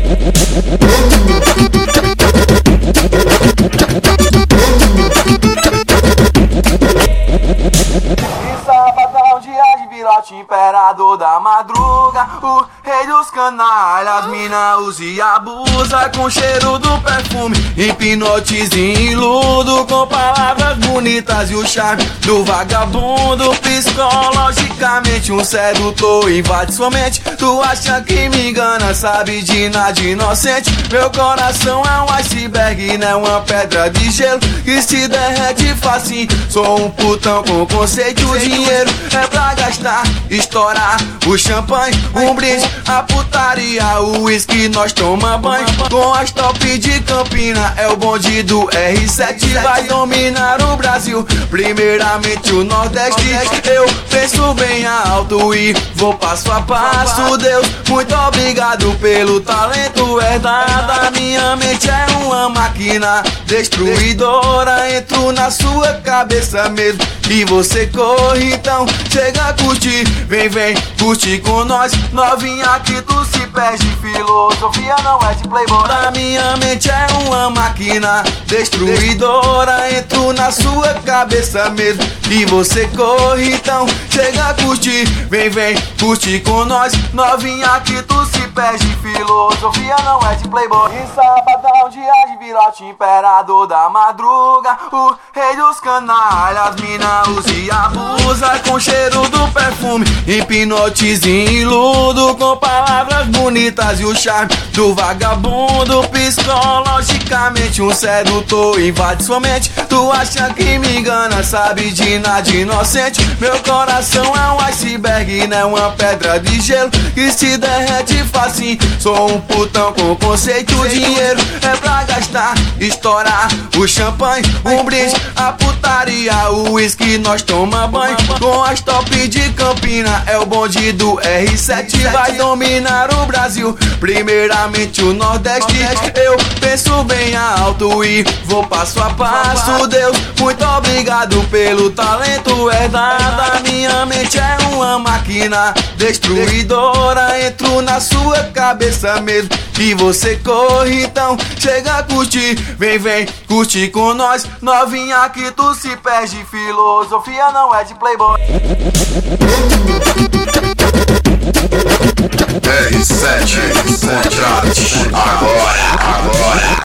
Sabadão, dia de virote, imperador da madruga, o rei dos canalhas, mina usa e abusa, com cheiro do perfume, hipnotiza e iludo, com palavras bonitas e o charme do vagabundo. Psicologicamente um sedutor invade sua mente, tu acha que me engana, sabe de nada inocente. Meu coração é um iceberg, não é uma pedra de gelo que se derrete facinho. Sou um putão com conceito, o dinheiro é pra gastar, estourar o champanhe, um brinde, a putaria, o uísque, nós toma banho com as top de Campina, é o bonde do R7, vai dominar o Brasil, primeiramente o Nordeste. Eu penso bem alto e vou passo a passo. Deus, muito obrigado pelo talento herdado. A minha mente é uma máquina destruidora, entro na sua cabeça mesmo e você corre, então chega a curtir, vem, curtir com nós, novinha que tu se perde, filosofia não é de playboy. A minha mente é uma máquina destruidora, entro na sua cabeça mesmo e você corre, então chega a curtir, vem, curtir com nós, novinha que tu se perde, filosofia não é de playboy. E sabadão, dia de virote, imperador da madruga, o rei dos canalhas, mina usa e abusa, com cheiro do perfume, hipnotiza e iludo, com palavras bonitas e o charme do vagabundo. Psicologicamente um sedutor invade sua mente, tu acha que me engana, sabe de nada inocente. Meu coração é um iceberg, não é uma pedra de gelo que se derrete facinho. Sou um putão com conceito, o dinheiro é pra gastar, estourar o champanhe, um brinde, a putaria, o uísque, nós toma banho com as top de Campina, é o bonde do R7, vai dominar o Brasil, primeiramente o Nordeste. Eu penso bem alto e vou passo a passo. Deus, muito obrigado pelo talento herdado. A minha mente é uma máquina destruidora, entro na sua cabeça mesmo e você corre, então chega a curtir, vem, curtir com nós, novinha que tu se perde, filosofia não é de playboy. R7, contrate agora.